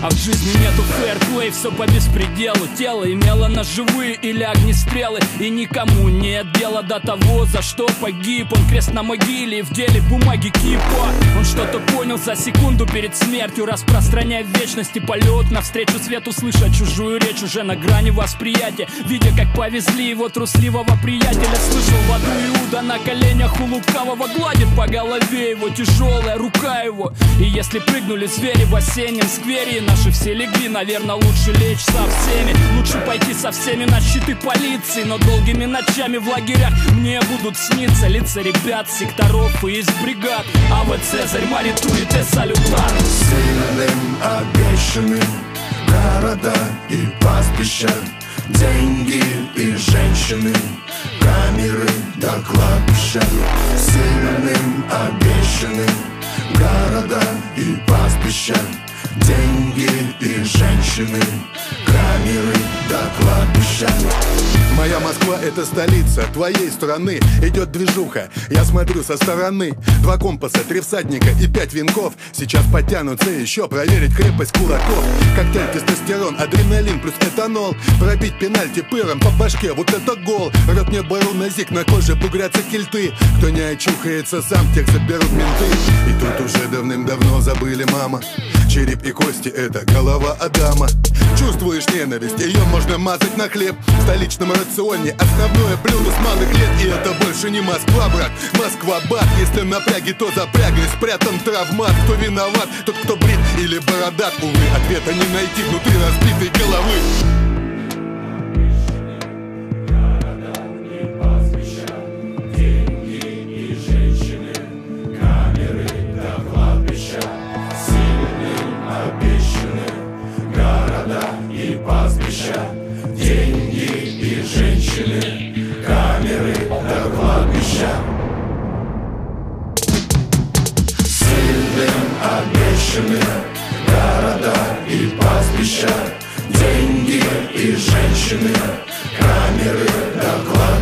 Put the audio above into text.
А в жизни нету фэрплей, все по беспределу. Тело имело ножевые или огнестрелы, и никому нет дела до того, за что погиб он. Крест на могиле и в деле бумаги кипа. Он что-то понял за секунду перед смертью, распространяя в вечности полет навстречу свету, слыша чужую речь уже на грани восприятия, видя, как повезли его трусливого приятеля. Слышал в аду Иуда на коленях у лукавого, гладит по голове его тяжелая рука его. И если прыгнули звери в осеннем сквере, и наши все легли, наверное, лучше лечь со всеми. Лучше пойти со всеми на щиты полиции, но долгими ночами в лагерях мне будут сниться лица ребят, секторов и из бригад. АВ Цезарь маритует и салютар. Сильным обещаны города и пастбища, деньги и женщины, камеры до кладбища. Сильным обещаны города и пастбища, деньги и женщины, камеры до кладбища. Моя Москва — это столица твоей страны. Идет движуха, я смотрю со стороны. 2 компаса, 3 всадника и 5 венков. Сейчас подтянутся еще проверить крепость кулаков. Коктейль, тестостерон, адреналин плюс этанол. Пробить пенальти пыром по башке, вот это гол. Рот не бару назик, на коже бугрятся кильты. Кто не очухается сам, тех заберут менты. И тут уже давным-давно забыли, мама. Череп и кости — это голова Адама. Чувствуешь ненависть, ее можно мазать на хлеб. В столичном рационе основное блюдо с малых лет. И это больше не Москва, брат, Москва-бат. Если напряги, то запрягли, спрятан травмат. Кто виноват, тот, кто брит или бородат. Увы, ответа не найти внутри разбитой головы. И пастбища, деньги и женщины, камеры до кладбища. Сильным обещаны города и пастбища, деньги и женщины, камеры до кладбища.